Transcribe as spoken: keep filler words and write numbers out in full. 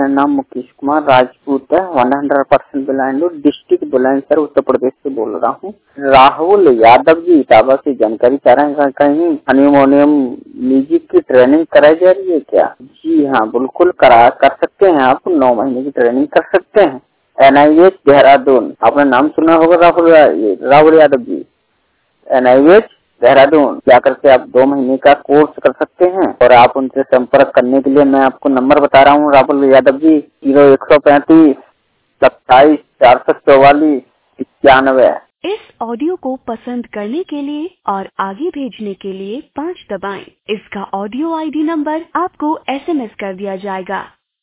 मेरा नाम मुकेश कुमार राजपूत है। One hundred percent blind district Bulandshahr Uttar Pradesh से बोल रहा हूँ। राहुल यादव जी इटावा से जानकारी चाह रहे हैं, कहीं हारमोनियम म्यूजिक की ट्रेनिंग कराई जा रही है क्या? जी हाँ, बिल्कुल करा कर सकते हैं। आप नौ महीने की ट्रेनिंग कर सकते हैं। एन आई एच देहरादून, आपने नाम सुना होगा Rahul Rahul Yadav ji. N I H Dehradun जाकर के आप दो महीने का कोर्स कर सकते हैं। और आप उनसे संपर्क करने के लिए मैं आपको नंबर बता रहा हूँ राहुल यादव जी, जीरो एक सौ पैंतीस सत्ताईस चार सौ चौवालीस इक्यानवे। इस ऑडियो को पसंद करने के लिए और आगे भेजने के लिए पाँच दबाएं। इसका ऑडियो आई डी नंबर आपको एस एम एस कर दिया जाएगा।